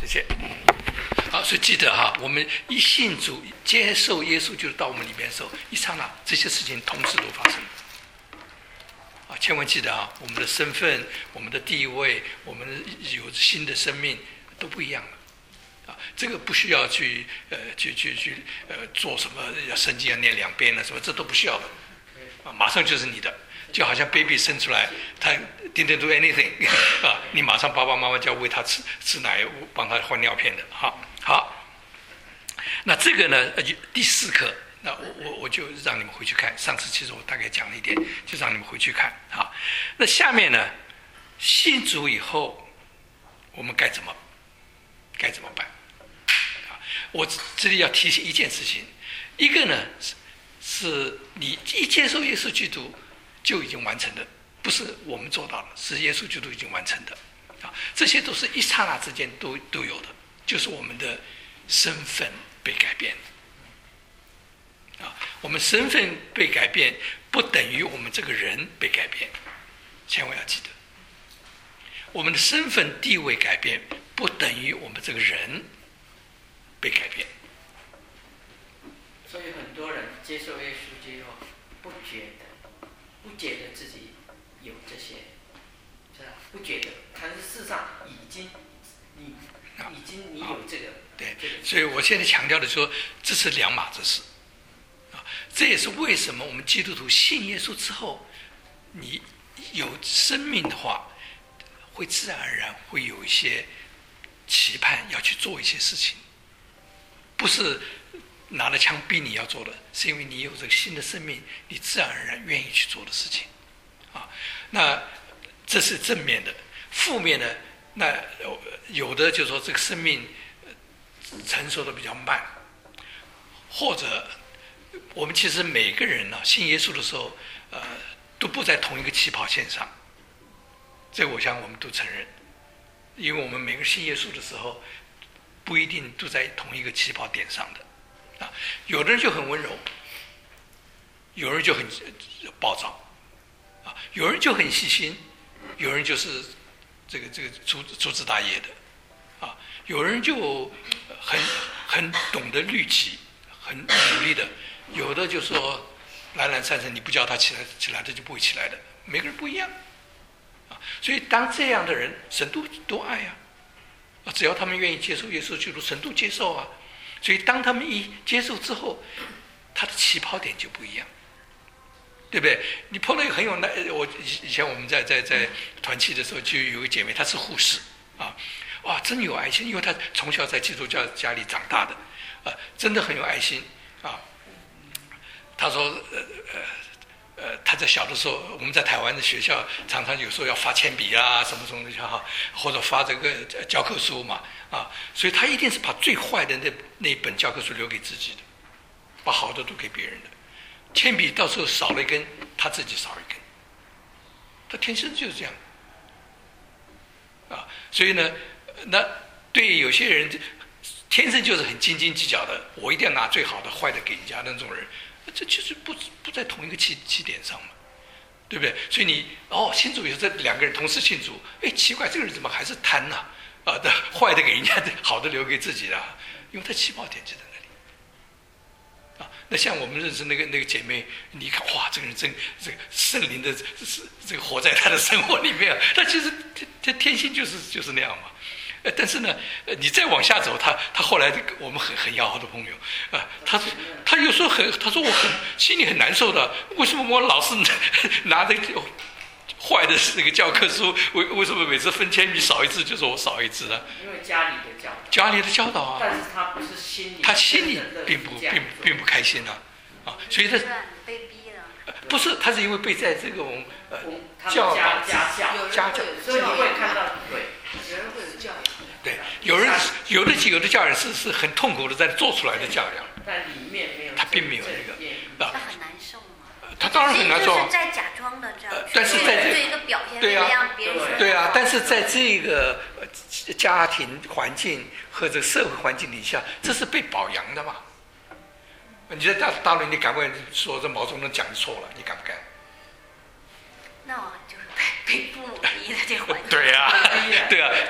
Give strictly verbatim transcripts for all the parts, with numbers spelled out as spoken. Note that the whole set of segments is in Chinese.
谢。好，所以记得哈，我们一信主、接受耶稣，就是到我们里面的时候，一刹那，这些事情同时都发生。啊，千万记得啊，我们的身份、我们的地位、我们有新的生命都不一样了。啊，这个不需要去呃去去去呃做什么，要圣经要念两遍了什么，这都不需要的。啊，马上就是你的。就好像 baby 生出来，他 didn't do anything 啊，你马上爸爸妈妈就要喂他吃吃奶，帮他换尿片的。好，好，那这个呢，第四课，那我我我就让你们回去看。上次其实我大概讲了一点，就让你们回去看。好，那下面呢，信主以后，我们该怎么该怎么办？啊，我这里要提醒一件事情，一个呢是是你一接受耶稣基督。就已经完成的，不是我们做到了，是耶稣基督已经完成的，啊，这些都是一刹那之间都都有的，就是我们的身份被改变，啊，我们身份被改变，不等于我们这个人被改变，千万要记得，我们的身份地位改变，不等于我们这个人被改变。 所以很多人接受耶稣之后，不觉得。不觉得自己有这些，是吧？不觉得，但是事实上已经，你已经你有这个。 对，所以我现在强调的说，这是两码子事。啊，这也是为什么我们基督徒信耶稣之后，你有生命的话，会自然而然会有一些期盼要去做一些事情，不是拿了枪逼你要做的，是因为你有这个新的生命，你自然而然愿意去做的事情，啊，那这是正面的。负面的，那有的就是说这个生命成熟的比较慢，或者我们其实每个人呢、啊、信耶稣的时候，呃，都不在同一个起跑线上，这个我想我们都承认，因为我们每个信耶稣的时候，不一定都在同一个起跑点上的。啊，有的人就很温柔，有人就很暴躁，啊，有人就很细心，有人就是这个这个粗粗枝大叶的，啊，有人就很很懂得律己，很努力的，有的就说懒懒散散，你不叫他起来起来，他就不会起来的。每个人不一样，啊，所以当这样的人，神都都爱啊，啊，只要他们愿意接受耶稣基督，神都接受啊。所以当他们一接受之后，他的起跑点就不一样，对不对？你碰到一个很有耐，我以前我们在在在团契的时候，就有个姐妹，她是护士啊，哇，真有爱心，因为她从小在基督教家里长大的，啊，真的很有爱心啊。她说，呃呃呃，她在小的时候，我们在台湾的学校常常有时候要发铅笔啊，什么什么的哈，或者发这个教科书嘛。啊，所以他一定是把最坏的那那本教科书留给自己的，把好的都给别人的。铅笔到时候少了一根，他自己少一根。他天生就是这样。啊，所以呢，那对有些人天生就是很斤斤计较的，我一定要拿最好的，坏的给人家那种人，这就是不不在同一个起起点上嘛，对不对？所以你哦，信主以后这两个人同时信主，哎，奇怪，这个人怎么还是贪呢、啊？啊，的坏的给人家，好的留给自己的，因为他起跑点就在那里。啊，那像我们认识那个那个姐妹，你一看哇，这个人真这个圣灵的这这个活在她的生活里面，她其实她天性就是就是那样嘛。呃，但是呢，呃，你再往下走，他他后来我们很很要好的朋友啊，他他有时候很他说我很心里很难受的，为什么我老是拿着坏的这个教科书，为为什么每次分铅笔少一支就说我少一支呢？ 因为家里的教导， 家里的教导啊， 但是他不是心里， 他心里并不并并不开心啊，啊，所以他被逼的， 不是他是因为被在这种呃教导家教家教， 所以你会看到对， 有人会有教养， 对，有人有的有的教养是是很痛苦的在做出来的教养， 但里面没有， 他并没有那个啊，他很难受嘛。 他当然很难受， 就是在假装的这样， 但是在这一个表现，对呀，别人说对啊，但是在这个家庭环境和这社会环境底下，这是被表扬的嘛？你在大大陆，你敢不敢说这毛泽东讲错了？你敢不敢？ 那就是被被父母逼的这个环境。 对呀、啊，对啊，同样的，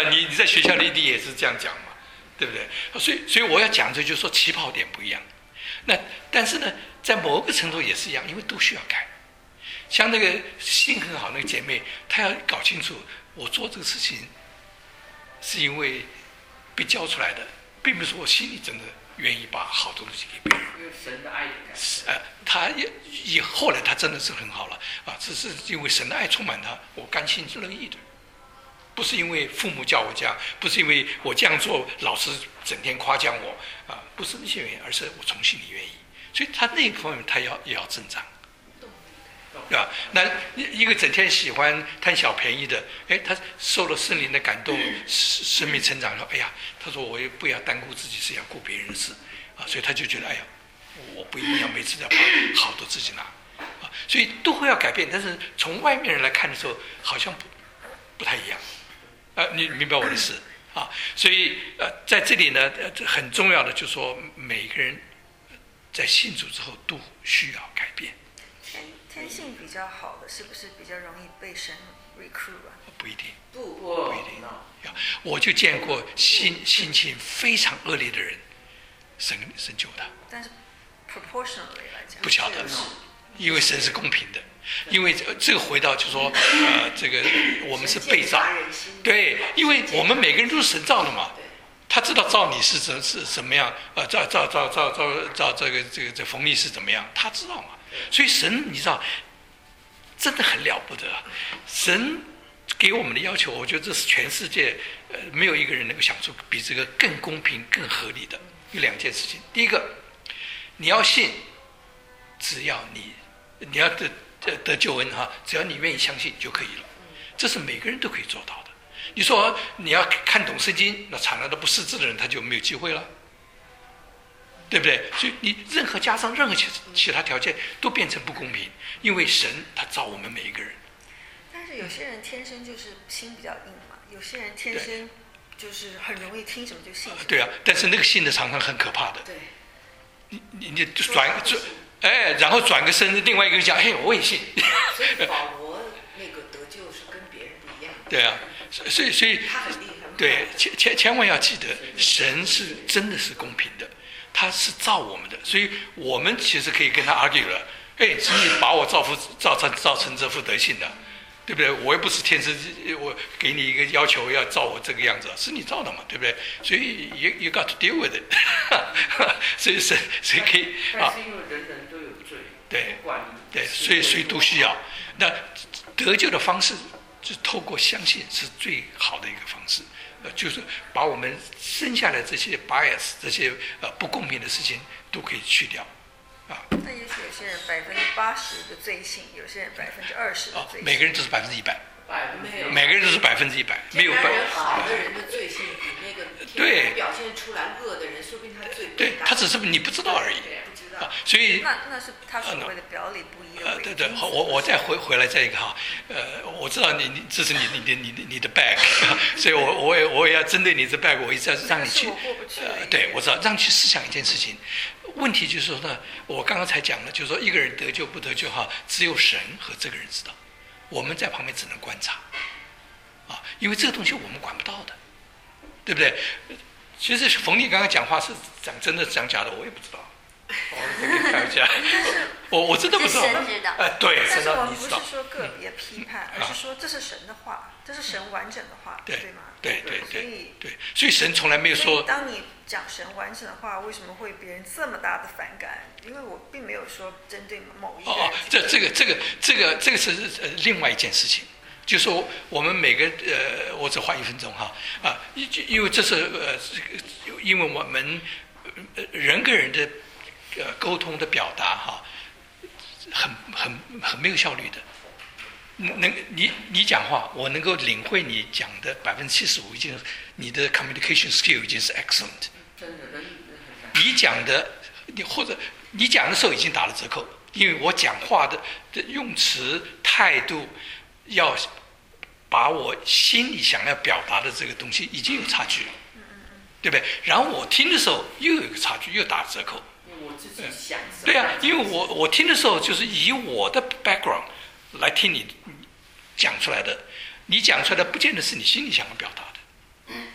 那你你在学校里你也是这样讲嘛，对不对？所以所以我要讲的就是说起跑点不一样。那但是呢，在某个程度也是一样，因为都需要改。像那个心很好那个姐妹，她要搞清楚，我做这个事情是因为被教出来的，并不是我心里真的愿意把好东西给别人。 因为神的爱的感觉。 呃，他也也后来他真的是很好了啊，这是因为神的爱充满他，我甘心乐意的，不是因为父母叫我这样，不是因为我这样做老师整天夸奖我啊，不是那些原因，而是我从心里愿意。所以他那一方面他要也要增长。对吧？那一个整天喜欢贪小便宜的，哎，他受了圣灵的感动，生命成长说，哎呀，他说我也不要单顾自己，是要顾别人的事啊，所以他就觉得，哎呀，我不一定要每次要把好的自己拿啊，所以都会要改变，但是从外面人来看的时候，好像不不太一样啊，你明白我的意思啊？所以呃，在这里呢，呃，很重要的就是说，每个人在信主之后都需要改变。 天性比较好的，是不是比较容易被神 recruit 啊？ 不一定， 不不一定。我就见过心心情非常恶劣的人，神神救他。 但是 proportionally 来讲， 不晓得，因为神是公平的。因为这个回到就说，呃，这个我们是被造，对，因为我们每个人都是神造的嘛。他知道造你是怎是怎么样，呃，造造造造造造这个这个这冯丽是怎么样，他知道嘛。所以神你知道真的很了不得，神给我们的要求，我觉得这是全世界呃没有一个人能够想出比这个更公平更合理的。有两件事情，第一个，你要信，只要你你要得得得救恩哈，只要你愿意相信就可以了，这是每个人都可以做到的。你说你要看懂圣经，那惨了，那不识字的人他就没有机会了。对不对？所以你任何加上任何其其他条件都变成不公平，因为神他造我们每一个人。 但是有些人天生就是心比较硬嘛，有些人天生就是很容易听什么就信什么。 对啊，但是那个信的常常很可怕的。 对。 你你你转转，哎，然后转个身，另外一个人讲，哎，我也信。 所以保罗那个得救是跟别人不一样的。 对啊，所以所以他很厉害。 对，千千千万要记得，神是真的是公平的。他是造我们的，所以我们其实可以跟他 argue 了。哎，是你把我造福造成造成这副德性的，对不对？我又不是天生，我给你一个要求要造我这个样子，是你造的嘛，对不对？所以 you you got to deal with it 所以谁谁可以啊？ 但是因为人人都有罪， 对不管对，所以所以都需要。那得救的方式是透过相信，是最好的一个方式。呃，就是把我们生下来这些 bias 这些呃不公平的事情都可以去掉，啊。 那也许有些人百分之八十的罪性，有些人百分之二十的罪性。 每个人都是百分之一百。 没有。 每个人都是百分之一百，没有百。 人好的人的罪性比那个对表现出来恶的人，说不定他罪对他只是你不知道而已。 不知道。 啊，所以那那是他所谓的表里不一的。 呃，对对，好，我我再回回来再一个哈，呃，我知道你你这是你你的你的你的 bag， 所以我我也我也要针对你的 bag， 我一直要让你去，呃，对我知道，让你去思想一件事情。问题就是说呢，我刚刚才讲了，就是说一个人得救不得救哈，只有神和这个人知道，我们在旁边只能观察，啊，因为这个东西我们管不到的，对不对？其实冯丽刚刚讲话是讲真的讲假的，我也不知道。我跟你开玩笑，我我真的不知道。哎，对， 但是我们你知道。 不是说个别批判，而是说这是神的话，这是神完整的话， 对吗？ 对对所以对，所以神从来没有说。 当你讲神完整的话，为什么会别人这么大的反感？因为我并没有说针对某一个人。 哦，这这个这个这个这个是呃另外一件事情。就说我们每个呃，我只花一分钟哈啊，因因为这是呃，因为我们人跟人的呃沟通的表达哈，很很很没有效率的。能你你讲话，我能够领会你讲的百分之七十五，已经你的 communication skill 已经是 excellent。 真的人你讲的，你或者你讲的时候已经打了折扣，因为我讲话的的用词态度。要把我心里想要表达的这个东西已经有差距了，对不对？然后我听的时候又有一个差距，又打折扣。 我自己想。 对啊，因为我我听的时候就是以我的 background 来听你讲出来的，你讲出来的不见得是你心里想要表达的，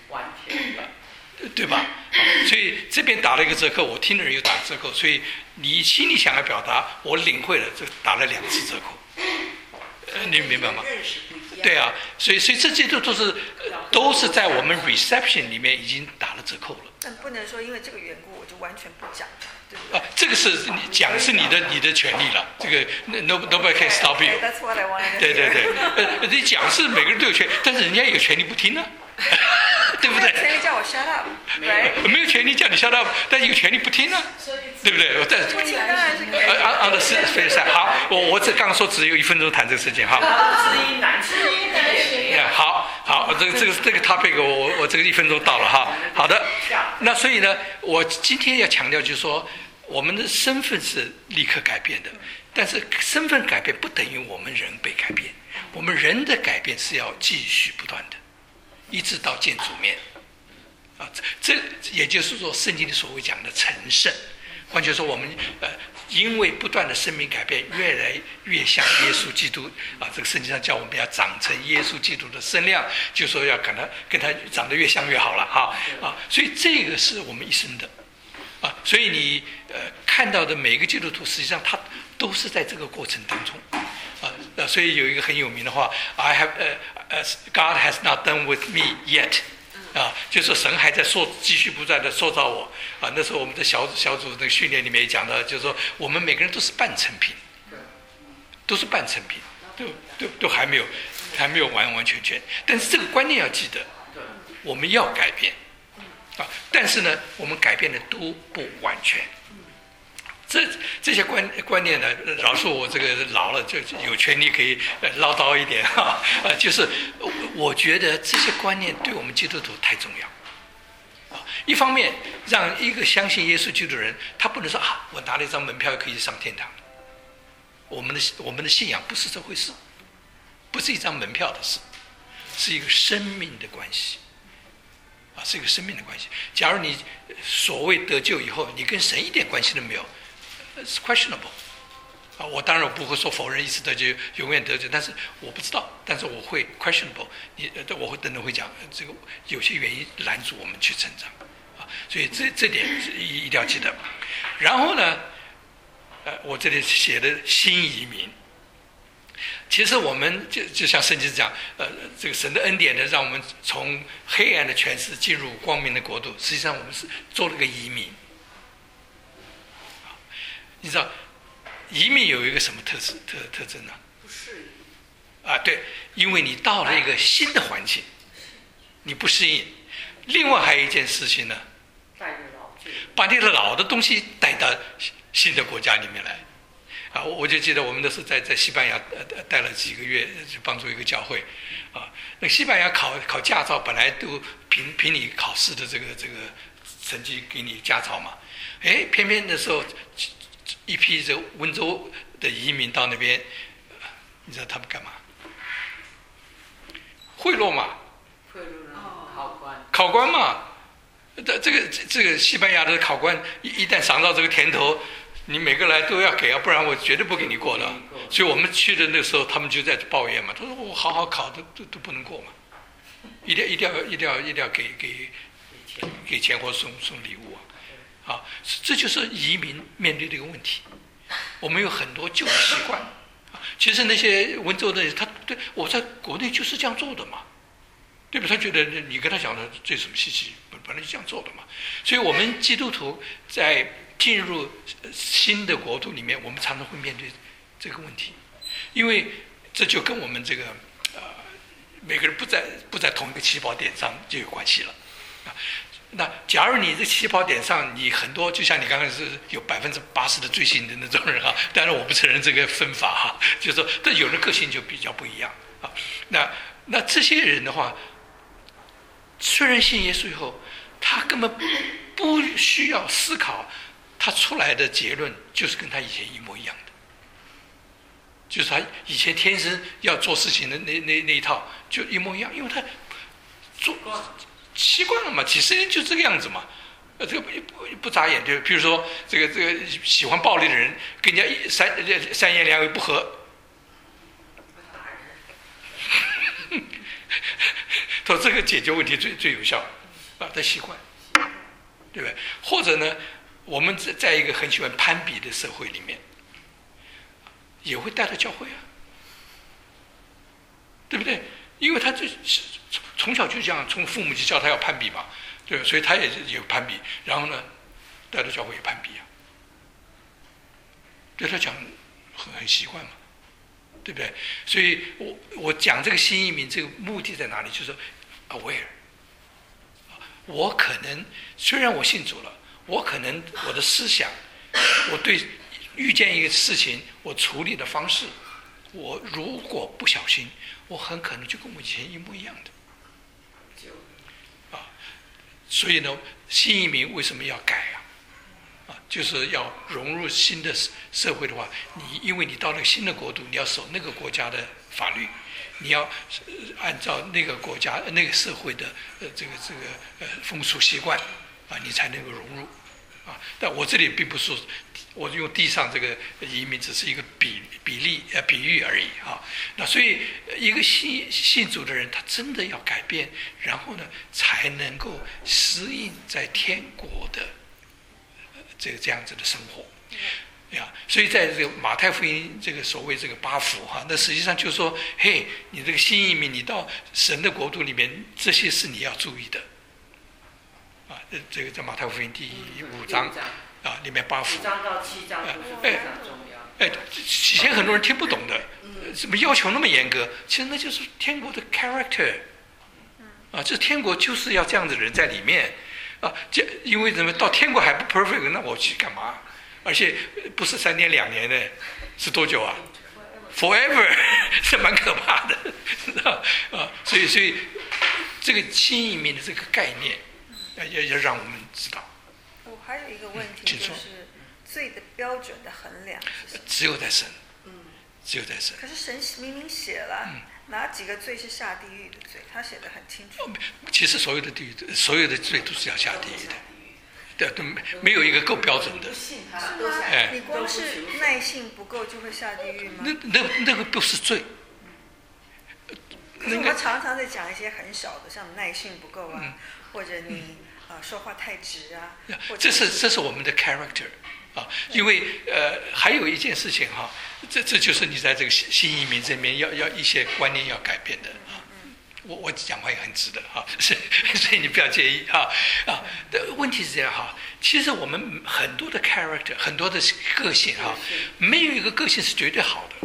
完全的， 对吧？所以这边打了一个折扣，我听的人又打了折扣，所以你心里想要表达，我领会了，就打了两次折扣。呃，你明白吗？ 认识不一样。 对啊，所以所以这些都都是都是在我们 reception 里面已经打了折扣了。 但不能说因为这个缘故我就完全不讲，对不对？ 啊，这个是你讲是你的你的权利了，这个 no nobody can stop you。 That's what I wanted. 对对对，呃，你讲是每个人都有权，但是人家有权利不听呢、啊，对不对？ 没有权利叫我 shut up， right？ 没有权利叫你 shut up， 但有权利不听呢、啊，对不对？我在不听当然是可以。 呃，按按的是非常好，我我这刚刚说只有一分钟谈这个事情，好。 知音难知音难学。 好好，这个这个这个 topic 我我我这个一分钟到了哈。好的，那所以呢，我今天要强调就是说，我们的身份是立刻改变的，但是身份改变不等于我们人被改变，我们人的改变是要继续不断的，一直到见主面。啊，这这也就是说，圣经里所谓讲的成圣，换句话说，我们呃，因为不断的生命改变，越来越像耶稣基督啊。这个圣经上叫我们要长成耶稣基督的身量，就说要跟他跟他长得越像越好了哈啊。所以这个是我们一生的啊。所以你呃看到的每一个基督徒，实际上他都是在这个过程当中啊。呃，所以有一个很有名的话 ，I have 呃呃 God has not done with me yet。啊，就是说神还在塑，继续不断的塑造我啊。那时候我们的小小组那个训练里面也讲到，就是说我们每个人都是半成品，都是半成品，都都都还没有还没有完完全全。但是这个观念要记得，我们要改变啊，但是呢，我们改变的都不完全。这这些观观念呢，饶恕我这个老了，就有权利可以唠叨一点哈。呃，就是我觉得这些观念对我们基督徒太重要啊。一方面，让一个相信耶稣基督的人，他不能说啊，我拿了一张门票可以上天堂。我们的我们的信仰不是这回事，不是一张门票的事，是一个生命的关系啊，是一个生命的关系。假如你所谓得救以后，你跟神一点关系都没有。是 questionable 啊，我当然不会说否认一次得救永远得救，但是我不知道，但是我会 questionable， 你我会等等会讲这个有些原因拦阻我们去成长啊，所以这这点一一定要记得。然后呢，呃，我这里写的新移民，其实我们就就像圣经讲，呃，这个神的恩典呢，让我们从黑暗的权势进入光明的国度，实际上我们是做了个移民。你知道移民有一个什么特质特特征呢？ 不适应啊，对，因为你到了一个新的环境，你不适应。另外还有一件事情呢， 带入老旧， 把你的老的东西带到新的国家里面来。啊，我我就记得我们那时候在在西班牙呃待了几个月，就帮助一个教会，啊，那西班牙考考驾照本来都凭凭你考试的这个这个成绩给你驾照嘛，哎，偏偏那时候。一批这温州的移民到那边，你知道他们干嘛？贿赂嘛， 贿赂考官， 考官嘛。这这个这个西班牙的考官一一旦尝到这个甜头，你每个来都要给啊，不然我绝对不给你过的。所以我们去的那时候，他们就在抱怨嘛，他说我好好考都都都不能过嘛，一定一定要一定要一定要给给给钱或送送礼物啊。啊，这就是移民面对的一个问题。我们有很多旧习惯，啊，其实那些温州的人，他对我在国内就是这样做的嘛，对吧？他觉得你跟他讲的这有什么稀奇，本本来就这样做的嘛。所以，我们基督徒在进入新的国度里面，我们常常会面对这个问题，因为这就跟我们这个呃每个人不在不在同一个起跑点上就有关系了，啊。那假如你这起跑点上，你很多就像你刚刚是有百分之八十的罪行的那种人哈，当然我不承认这个分法哈，就是说，但有的个性就比较不一样啊。那那这些人的话，虽然信耶稣以后，他根本不需要思考，他出来的结论就是跟他以前一模一样的，就是他以前天生要做事情的那那那一套就一模一样，因为他做。习惯了嘛，几十年就这个样子嘛，呃，这个不不不眨眼，就比如说这个这个喜欢暴力的人，跟人家三三言两语不合， 说这个解决问题最最有效啊的习惯，对不对？或者呢，我们在在一个很喜欢攀比的社会里面，也会带到教会啊，对不对？因为他这从小就这样，从父母就教他要攀比嘛，对，所以他也有攀比，然后呢，带到教会也攀比啊，对他讲很很习惯嘛，对不对？所以我我讲这个新移民这个目的在哪里？就是说 aware， 我可能虽然我信主了，我可能我的思想，我对遇见一个事情我处理的方式，我如果不小心，我很可能就跟我以前一模一样的。啊，所以呢，新移民为什么要改啊？啊，就是要融入新的社会的话，你因为你到了新的国度，你要守那个国家的法律，你要按照那个国家、那个社会的呃这个这个呃风俗习惯啊，你才能够融入。啊，但我这里并不是，我用地上这个移民只是一个比比例呃比喻而已啊。那所以一个信信主的人，他真的要改变，然后呢，才能够适应在天国的这个这样子的生活。呀，所以在这个马太福音这个所谓这个八福哈，那实际上就是说，嘿，你这个新移民，你到神的国度里面，这些是你要注意的。啊，这个在马太福音第五章啊，里面八福。 五章到七章都是非常重要。 哎，以前很多人听不懂的，怎么要求那么严格？其实那就是天国的 character。啊，这天国就是要这样的人在里面。啊，这因为怎么到天国还不 perfect， 那我去干嘛？而且不是三年两年的，是多久啊 ？Forever， 是蛮可怕的。啊，所以所以这个新移民的这个概念。要要让我们知道。 我还有一个问题，就是罪的标准的衡量是什么？ 只有在神，只有在神。 可是神明明写了，哪几个罪是下地狱的罪？他写的很清楚。 其实所有的地狱，所有的罪都是要下地狱的，对，都没没有一个够标准的。 是吗？哎，你光是耐性不够就会下地狱吗？ 那那那个不是罪。 可是我们常常在讲一些很小的，像耐性不够啊，嗯、或者你、嗯、呃说话太直啊， 这是这是我们的 character 啊，因为呃还有一件事情哈，这这就是你在这个新新移民这边要要一些观念要改变的啊。我我讲话也很直的哈，所以所以你不要介意哈啊。问题是这样哈，其实我们很多的 character， 很多的个性哈，没有一个个性是绝对好的。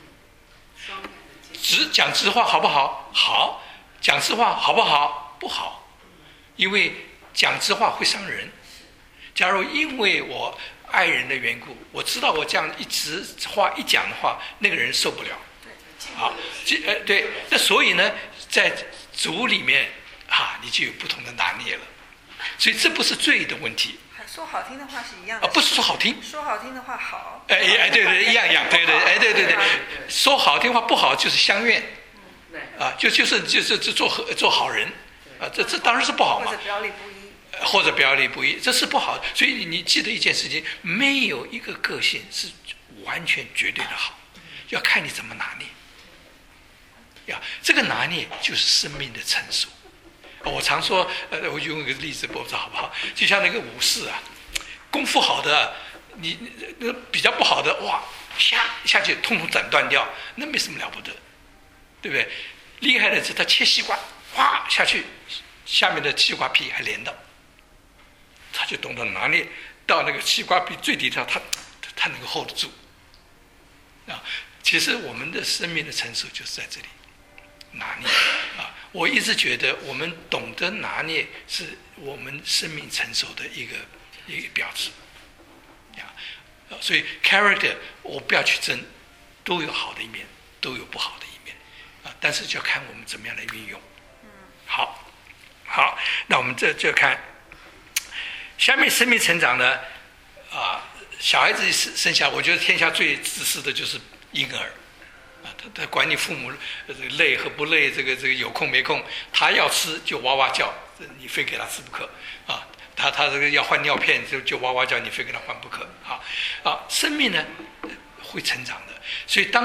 直讲直话好不好？好，讲直话好不好？不好，因为讲直话会伤人。假如因为我爱人的缘故，我知道我这样一直话一讲的话，那个人受不了。好，呃对，那所以呢，在主里面哈、啊，你就有不同的拿捏了。所以这不是罪的问题。 说好听的话是一样的。 啊，不是说好听。 说好听的话好。 哎哎，对对，一样一样，对对，哎对对对，说好听话不好就是相怨，啊，就就是就是做做好人，啊，这这当然是不好嘛。 或者表里不一。 或者表里不一，这是不好的。所以你记得一件事情，没有一个个性是完全绝对的好，要看你怎么拿捏。呀，这个拿捏就是生命的成熟。我常说，呃，我用一个例子，不知道好不好？就像那个武士啊，功夫好的，你那比较不好的，哇，下下去通通斩断掉，那没什么了不得，对不对？厉害的是他切西瓜，哗下去，下面的西瓜皮还连到，他就懂得拿捏到那个西瓜皮最底下，他他能够 hold 得住。啊，其实我们的生命的成熟就是在这里。拿捏啊！我一直觉得我们懂得拿捏是我们生命成熟的一个一个标志呀。所以 character 我不要去争，都有好的一面，都有不好的一面啊。但是就要看我们怎么样来运用。好，好，那我们这就看下面生命成长呢啊，小孩子生生下，我觉得天下最自私的就是婴儿。啊，他他管你父母累和不累，这个这个有空没空，他要吃就哇哇叫，你非给他吃不可啊。他他这个要换尿片就就哇哇叫，你非给他换不可啊啊。生命呢会成长的，所以当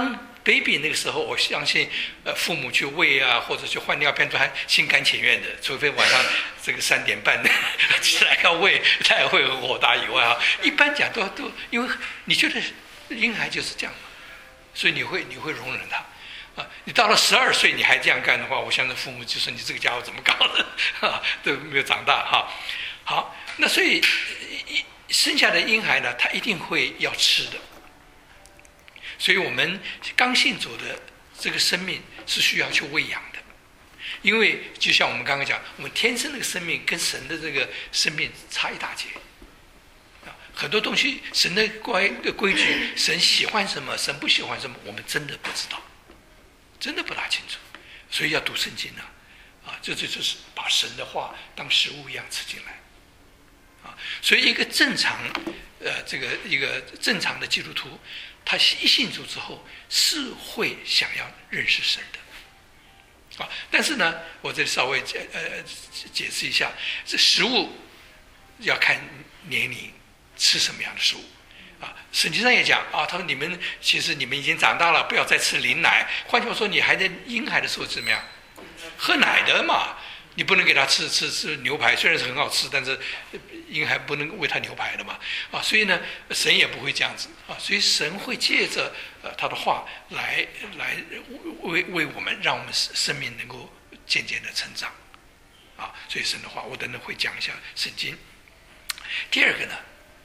baby 那个时候，我相信，呃，父母去喂啊，或者去换尿片都还心甘情愿的，除非晚上这个三点半起来要喂，他也会很火大以外啊，一般讲都都，因为你觉得婴孩就是这样嘛，所以你会你会容忍他。啊，你到了十二岁你还这样干的话，我相信父母就说你这个家伙怎么搞的，啊，都没有长大哈。好，那所以生下的婴孩呢，他一定会要吃的。所以我们刚信主的这个生命是需要去喂养的，因为就像我们刚刚讲，我们天生那个生命跟神的这个生命差一大截。啊，很多东西神的规规矩，神喜欢什么，神不喜欢什么，我们真的不知道。真的不大清楚，所以要读圣经啊，啊，这这就是把神的话当食物一样吃进来，啊，所以一个正常，呃，这个一个正常的基督徒，他一信主之后是会想要认识神的，啊，但是呢，我这里稍微解呃解释一下，这食物要看年龄，吃什么样的食物。啊，圣经上也讲啊，他说你们其实你们已经长大了，不要再吃灵奶。换句话说，你还在婴孩的时候怎么样？喝奶的嘛，你不能给他吃吃吃牛排，虽然是很好吃，但是婴孩不能喂他牛排的嘛。啊，所以呢，神也不会这样子啊，所以神会借着呃他的话来来为为我们，让我们生命能够渐渐的成长。啊，所以神的话，我等等会讲一下圣经。第二个呢？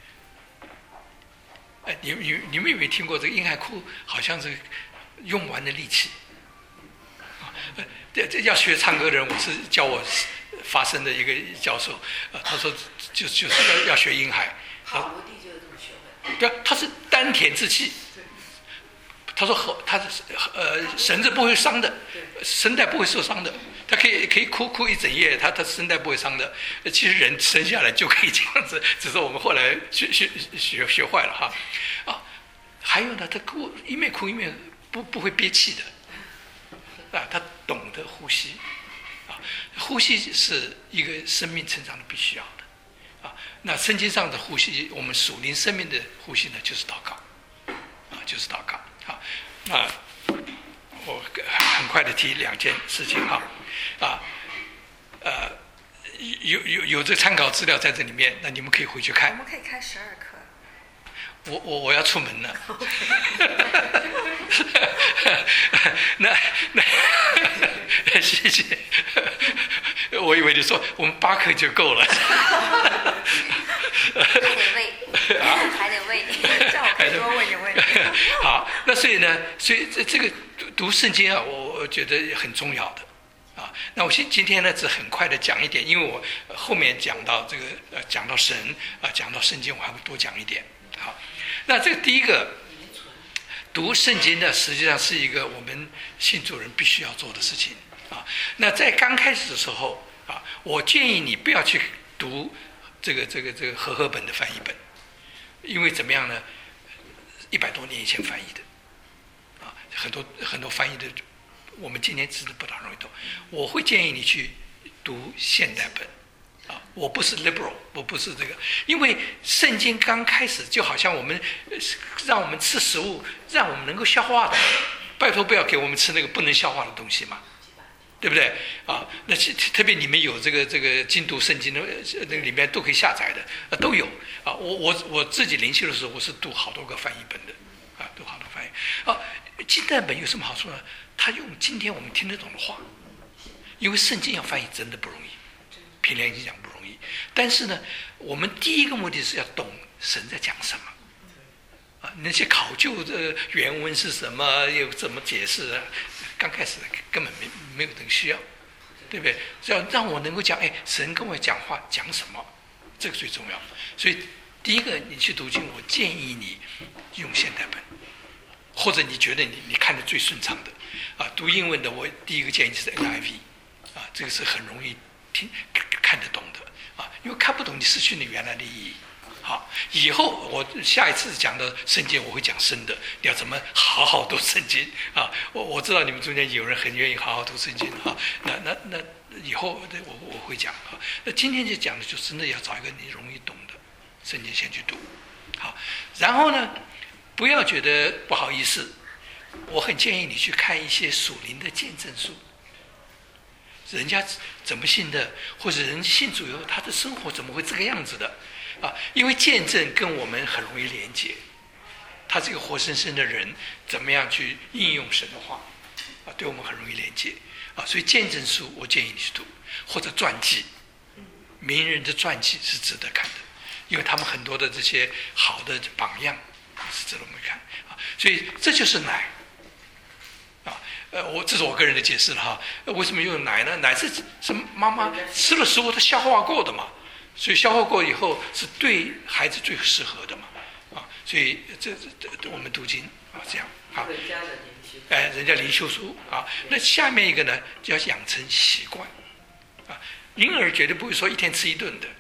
哎，你你你们有没有听过这个婴孩哭，好像是用完的力气啊？这这要学唱歌的人，我是教我发声的一个教授啊，他说就就是要要学婴孩。 好多地就是这么学的。 对啊，他是丹田之气。他说和他是呃绳子不会伤的，声带不会受伤的，他可以可以哭哭一整夜，他他声带不会伤的。其实人生下来就可以这样子，只是我们后来学学学学坏了哈。啊，还有呢，他哭一面哭一面不不会憋气的，啊，他懂得呼吸，啊，呼吸是一个生命成长的必须要的，啊，那圣经上的呼吸，我们属灵生命的呼吸呢，就是祷告，啊，就是祷告。好，那我很快的提两件事情哈，啊，呃，有有有这参考资料在这里面，那你们可以回去看。 我们可以开十二课。 我我我要出门了。那那谢谢。我以为你说我们八课就够了。 还得喂，还得喂， 叫我可以多问一问。 好，那所以呢，所以这这个读圣经啊，我我觉得很重要的啊。那我今今天呢，只很快的讲一点，因为我后面讲到这个呃，讲到神啊，讲到圣经，我还会多讲一点。好，那这个第一个读圣经呢，实际上是一个我们信主人必须要做的事情啊。那在刚开始的时候啊，我建议你不要去读这个这个这个和合本的翻译本，因为怎么样呢？一百多年以前翻译的，啊，很多很多翻译的，我们今天知道不大容易懂。我会建议你去读现代本，啊，我不是 liberal， 我不是这个，因为圣经刚开始就好像我们让我们吃食物，让我们能够消化的，拜托不要给我们吃那个不能消化的东西嘛。对不对啊？那特别你们有这个这个精读圣经的那个里面都可以下载的，啊，都有啊。我我我自己灵修的时候，我是读好多个翻译本的，啊，读好多翻译。啊，近代本有什么好处呢？它用今天我们听得懂的话，因为圣经要翻译真的不容易，凭良心讲不容易。但是呢，我们第一个目的是要懂神在讲什么。啊，那些考究的原文是什么，又怎么解释啊？刚开始根本没没有人需要，对不对？只要让我能够讲，哎，神跟我讲话讲什么，这个最重要。所以第一个，你去读经，我建议你用现代本，或者你觉得你你看的最顺畅的，啊，读英文的，我第一个建议是 N I V， 啊，这个是很容易听看得懂的，啊，因为看不懂你失去你原来的意义。好，以后我下一次讲的圣经我会讲深的，你要怎么好好读圣经啊？我我知道你们中间有人很愿意好好读圣经啊，那那那以后我我会讲啊。那今天就讲的就真的要找一个你容易懂的圣经先去读，好，然后呢，不要觉得不好意思， 我很建议你去看一些属灵的见证书，人家怎么信的，或者人信主以后他的生活怎么会这个样子的啊？因为见证跟我们很容易连接，他这个活生生的人怎么样去应用神的话啊，对我们很容易连接啊。所以见证书我建议你去读，或者传记，名人的传记是值得看的，因为他们很多的这些好的榜样是值得我们看啊。所以这就是奶。啊，呃，我这是我个人的解释了哈。为什么用奶呢？奶是是妈妈吃了食物，它消化过的嘛，所以消化过以后是对孩子最适合的嘛。啊，所以这这这我们读经啊，这样好。哎，人家灵修书啊。那下面一个呢，就要养成习惯啊。婴儿绝对不会说一天吃一顿的，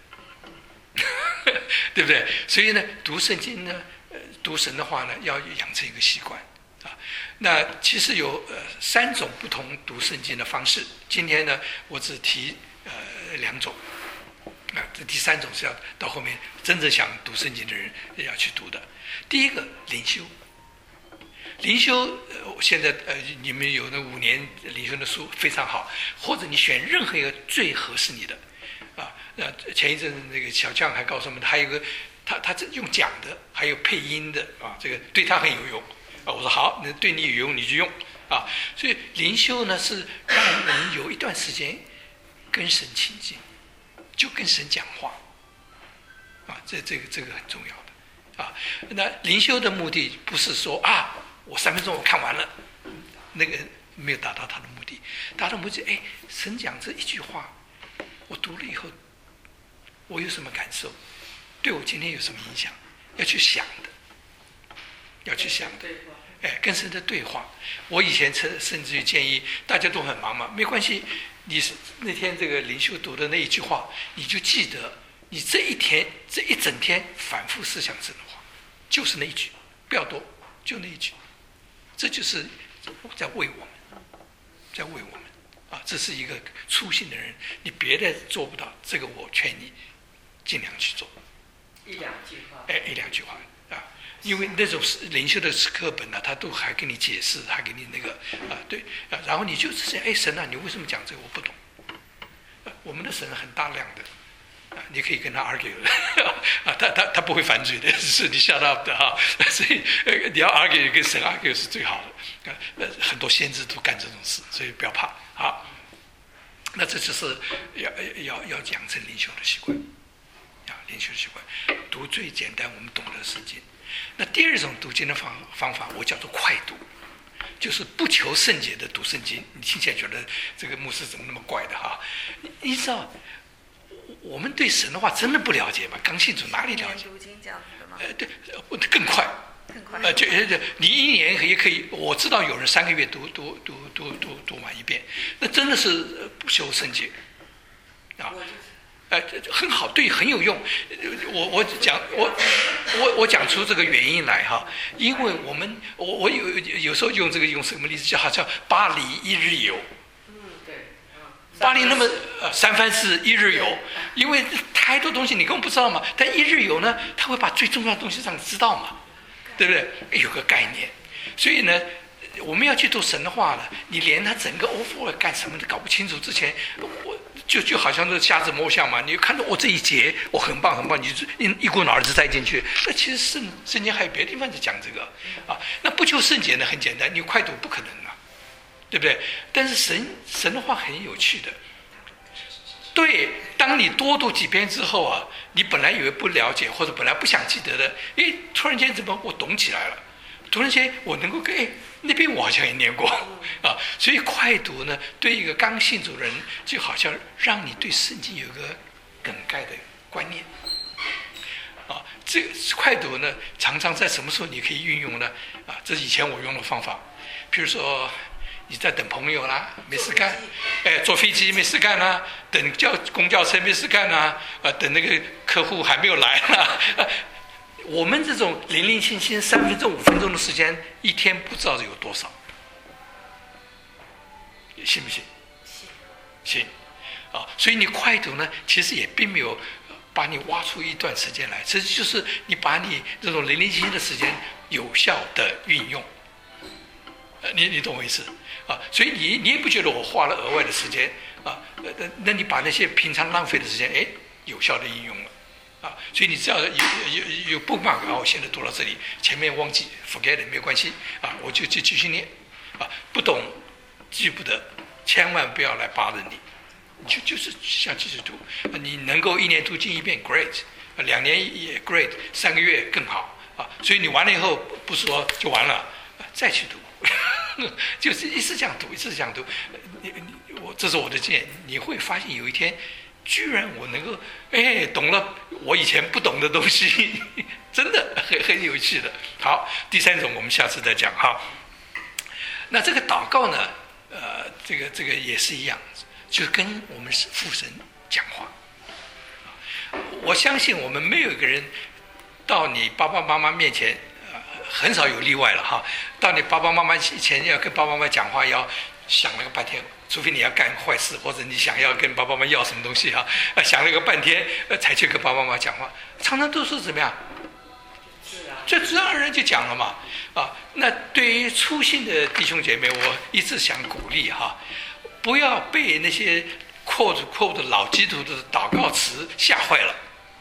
对不对？所以呢，读圣经呢，呃，读神的话呢，要养成一个习惯。啊，那其实有呃三种不同读圣经的方式。今天呢，我只提呃两种，啊，这第三种是要到后面真正想读圣经的人要去读的。第一个灵修，灵修呃现在呃你们有那五年灵修的书非常好，或者你选任何一个最合适你的，啊，那前一阵那个小将还告诉我们，还有一个他他这用讲的，还有配音的啊，这个对他很有用。啊，我说好，那对你有用你就用啊。所以灵修呢是让人有一段时间跟神亲近，就跟神讲话啊，这这个这个很重要的啊。那灵修的目的不是说啊，我三分钟我看完了，那个没有达到他的目的。达到目的，哎，神讲这一句话，我读了以后，我有什么感受？对我今天有什么影响？要去想的。要去想的，哎，跟神的对话。我以前甚甚至于建议大家都很忙嘛，没关系，你是那天这个灵修读的那一句话，你就记得，你这一天这一整天反复思想神的话，就是那一句，不要多，就那一句，这就是在为我们，在为我们啊！这是一个粗心的人，你别的做不到，这个我劝你尽量去做。 一两句话， 哎，一两句话。因为那种灵修的课本呢、啊，他都还给你解释，还给你那个啊，对啊，然后你就直接哎，神啊，你为什么讲这个？我不懂。啊、我们的神很大量的，啊，你可以跟他 argue 的啊，他他他不会反嘴的，是你 shut up 的哈、啊。所以呃，你要 argue 跟神 argue 是最好的。呃，很多先知都干这种事，所以不要怕。好，那这就是要要要养成灵修的习惯，啊，灵修的习惯，读最简单我们懂的圣经。那第二种读经的方方法，我叫做快读，就是不求甚解的读圣经。你听起来觉得这个牧师怎么那么怪的哈？你你知道，我们对神的话真的不了解吗？刚信主哪里了解？ 读经这样子的吗？ 呃，对，更快， 更快。 呃，就你一年也可以。我知道有人三个月读读读读读读完一遍，那真的是不求甚解啊。呃，很好，对，很有用。我我讲我我我讲出这个原因来哈，因为我们我我有有时候用这个用什么例子，叫好像巴黎一日游。 嗯，对， 巴黎那么呃三藩市一日游，因为太多东西你根本不知道嘛。但一日游呢，他会把最重要的东西让你知道嘛，对不对？有个概念，所以呢，我们要去读神的话了，你连他整个 overall 干什么都搞不清楚之前，我。就就好像是瞎子摸象嘛，你看到我这一节，我很棒很棒，你一一股脑儿子栽进去。那其实圣圣经还有别的地方在讲这个啊。那不求甚解呢，很简单，你快读不可能啊，对不对？但是神神的话很有趣的，对，当你多读几遍之后啊，你本来以为不了解或者本来不想记得的，诶，突然间怎么我懂起来了？突然间我能够跟诶那边我好像也念过啊，所以快读呢，对一个刚信主人，就好像让你对圣经有一个梗概的观念啊。这个快读呢，常常在什么时候你可以运用呢？啊，这是以前我用的方法，比如说你在等朋友啦，没事干，哎，坐飞机没事干啦，等叫公交车没事干啦，啊，等那个客户还没有来啦。啊我们这种零零星星三分钟五分钟的时间，一天不知道有多少，信不信？信，啊，所以你快读呢，其实也并没有把你挖出一段时间来，这就是你把你这种零零星星的时间有效的运用， 呃，你你懂我意思啊？所以你你也不觉得我花了额外的时间啊？呃，那你把那些平常浪费的时间，哎，有效的应用了啊。所以你只要有有有不满啊，我现在读到这里，前面忘记 forget it 没有关系啊，我就就继续念啊。不懂记不得，千万不要来扒着你。就就是像继续读，你能够一年读经一遍 great， 两年也 great， 三个月更好啊。所以你完了以后不是说就完了，再去读，就是一直这样读，一直这样读。你你我这是我的经验，你会发现有一天，居然我能够哎懂了我以前不懂的东西，真的很很有趣的。好，第三种我们下次再讲哈。那这个祷告呢，呃，这个这个也是一样。就是跟我们父神讲话，我相信我们没有一个人到你爸爸妈妈面前，呃，很少有例外了哈。到你爸爸妈妈前要跟爸爸妈妈讲话，要想了个半天，除非你要干坏事，或者你想要跟爸爸妈妈要什么东西哈，呃，想了个半天，呃，才去跟爸爸妈妈讲话。常常都是怎么样？这自然而然就讲了嘛，啊，那对于粗心的弟兄姐妹，我一直想鼓励哈。不要被那些 quote quote 老基督徒的祷告词吓坏了。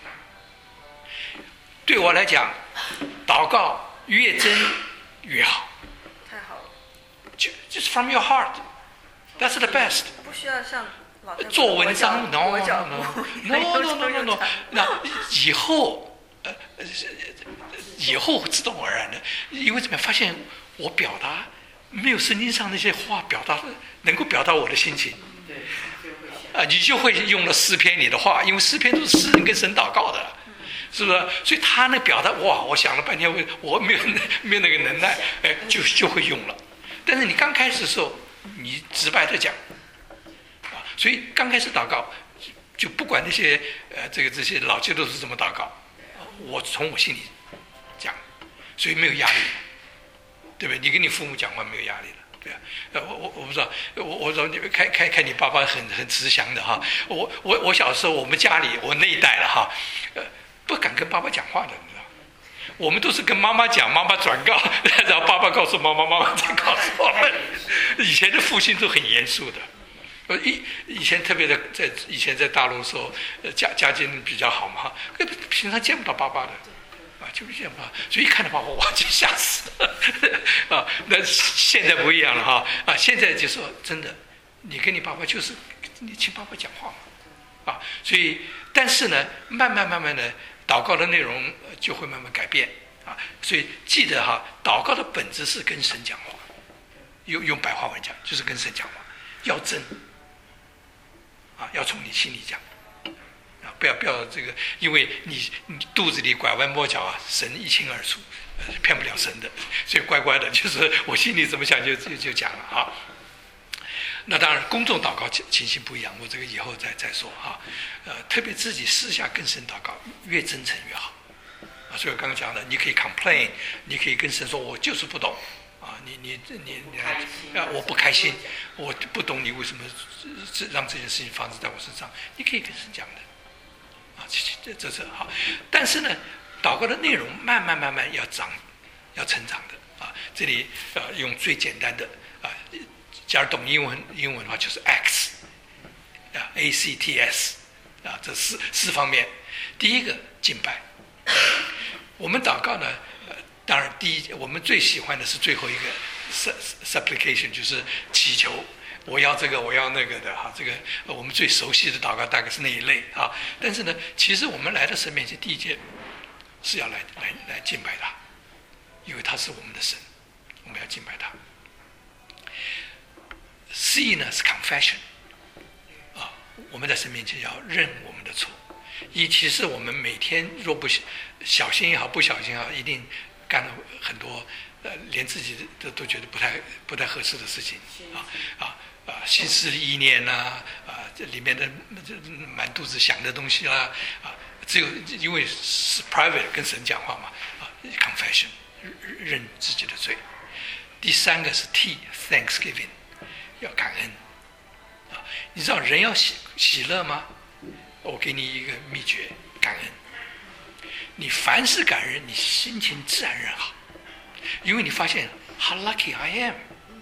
对我来讲，祷告越真越好。 太好了。 就就是 from your heart， that's the best。 不需要像老做文章 ，no no no no no no no。那以后呃以会自动而然的，因为怎么样？发现我表达。没有圣经上那些话表达，能够表达我的心情，啊，你就会用了诗篇里的话，因为诗篇都是诗人跟神祷告的，是不是？所以他那表达，哇，我想了半天，我我没有没有那个能耐，哎，就就会用了。但是你刚开始的时候，你直白的讲，啊，所以刚开始祷告，就不管那些呃这个这些老基督徒怎么祷告，我从我心里讲，所以没有压力。对不对？你跟你父母讲话没有压力了，对啊。呃，我我我不知道，我我说你看看看你爸爸很很慈祥的哈。我我我小时候我们家里我那一代了哈，呃，不敢跟爸爸讲话的，你知道。我们都是跟妈妈讲，妈妈转告，然后爸爸告诉妈妈，妈妈再告诉我们。以前的父亲都很严肃的，呃，以以前特别的在以前在大陆的时候，呃，家家境比较好嘛，平常见不到爸爸的。啊，就是这样吧，所以一看到爸爸，哇，就吓死了啊！那现在不一样了哈啊！现在就说真的，你跟你爸爸就是你请爸爸讲话嘛啊！所以，但是呢，慢慢慢慢的，祷告的内容就会慢慢改变啊！所以记得哈，祷告的本质是跟神讲话，用用白话文讲，就是跟神讲话，要真啊，要从你心里讲。不要不要这个，因为你你肚子里拐弯抹角啊，神一清二楚，呃、骗不了神的，所以乖乖的，就是我心里怎么想就就就讲了啊。那当然，公众祷告情形不一样，我这个以后再再说哈。呃，特别自己私下跟神祷告，越真诚越好啊。所以我刚刚讲的，你可以 complain， 你可以跟神说，我就是不懂啊，你你你你啊，我不开心，我不懂你为什么让这件事情发生在我身上，你可以跟神讲的。这这是好，但是呢，祷告的内容慢慢慢慢要长，要成长的啊。这里呃用最简单的啊，假如懂英文英文的话就是 X 啊 A C T S 啊，这四四方面。第一个敬拜，我们祷告呢，呃，当然第一我们最喜欢的是最后一个 supplication， 就是祈求。我要这个，我要那个的哈，这个我们最熟悉的祷告大概是那一类啊。但是呢，其实我们来到神面前，第一件是要来来来敬拜他，因为他是我们的神，我们要敬拜他。C 呢是 confession 啊，我们在神面前要认我们的错。一其实我们每天若不小心也好，不小心也好，一定干了很多呃，连自己都都觉得不太不太合适的事情啊啊。啊，心思意念呐、啊，啊，这里面的满肚子想的东西啦、啊，啊，只有因为是 private 跟神讲话嘛，啊 ，confession 认自己的罪。第三个是 T Thanksgiving， 要感恩。啊，你知道人要喜喜乐吗？我给你一个秘诀，感恩。你凡事感恩，你心情自然而然好，因为你发现 how lucky I am。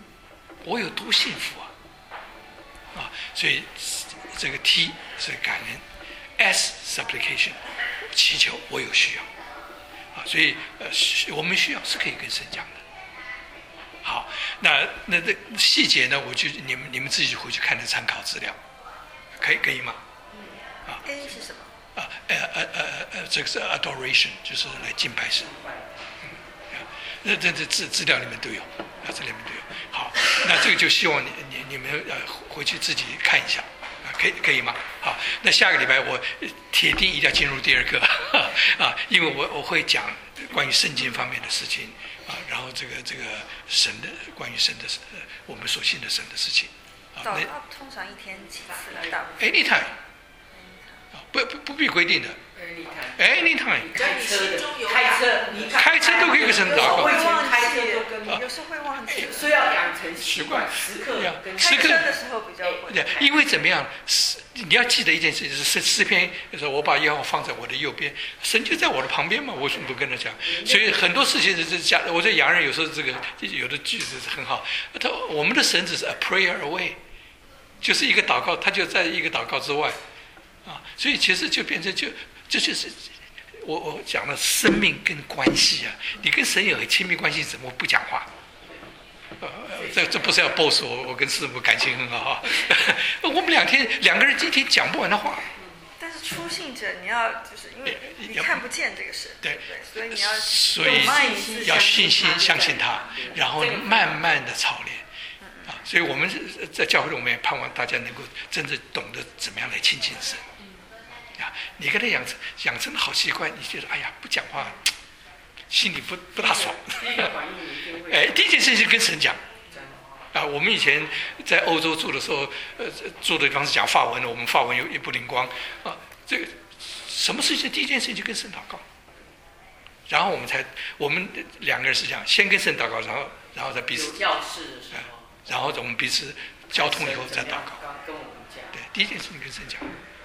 我有多幸福啊！啊，所以这个 T 是感恩 ，S supplication 祈求，我有需要啊，所以呃，我们需要是可以跟神讲的。好，那那这细节呢，我就你们你们自己回去看的参考资料，可以可以吗？啊 A 是什么？ 啊呃呃呃呃，这个是 adoration， 就是来敬拜神。那这这资资料里面都有，啊，这里面都有。好，那这个就希望你你你们呃回去自己看一下，啊，可以可以吗？好，那下个礼拜我铁定一定要进入第二个啊，因为我我会讲关于圣经方面的事情啊，然后这个这个神的关于神的呃我们所信的神的事情啊。 祷告通常一天几次来祷 ？Anytime， 啊，不不不必规定的。Anytime， 开车的，开车，你开车都可以跟神祷告。 我以前开车都跟有时候会忘记， 所以要养成习惯，时刻跟开车的时候比较会。 因为怎么样？你要记得一件事情是诗诗篇，就是我把耶和华放在我的右边，神就在我的旁边嘛，我为什么不跟他讲？所以很多事情是讲，我觉得洋人有时候这个有的句子是很好。他我们的神只是 a prayer away， 就是一个祷告，他就在一个祷告之外啊，所以其实就变成就这就是我我讲的生命跟关系啊，你跟神有很亲密关系，怎么不讲话？呃，这这不是要 boss 我，我跟师母感情很好哈。我们两天两个人今天讲不完的话。 但是初信者，你要就是因为你看不见这个事， 对对不对？所以你要所以要信心相信他，然后慢慢的操练啊。所以我们在教会里，我们也盼望大家能够真正懂得怎么样来亲近神啊。你跟他养成养成的好习惯，你觉得哎呀不讲话。心里不不大爽，哎，第一件事情跟神讲，啊，我们以前在欧洲住的时候，呃，住的地方是讲法文的，我们法文又也不灵光，啊，这个什么事情第一件事情就跟神祷告，然后我们才我们两个人是这样，先跟神祷告，然后然后再彼此， 教室的时候， 然后我们彼此交通以后再祷告， 跟我们讲， 对，第一件事情跟神讲。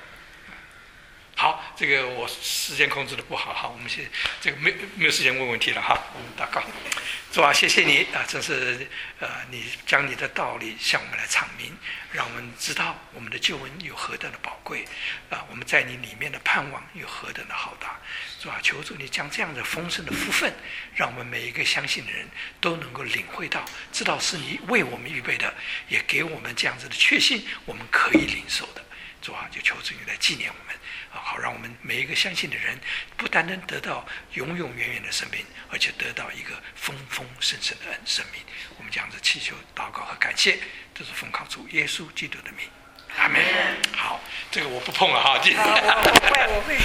好，这个我时间控制的不好哈，我们现这个没没有时间问问题了哈，我们祷告。主啊，谢谢你啊，真是呃，你将你的道理向我们来阐明，让我们知道我们的救恩有何等的宝贵啊，我们在你里面的盼望有何等的浩大。主啊，求主你将这样的丰盛的福分，让我们每一个相信的人都能够领会到，知道是你为我们预备的，也给我们这样子的确信，我们可以领受的。主啊，就求主你来纪念我们。好，让我们每一个相信的人，不单单得到永永远远的生命，而且得到一个丰丰盛盛的生命。我们这样子祈求、祷告和感谢，都是奉靠主耶稣基督的名。阿门。好，这个我不碰了哈。 好，我我会我会。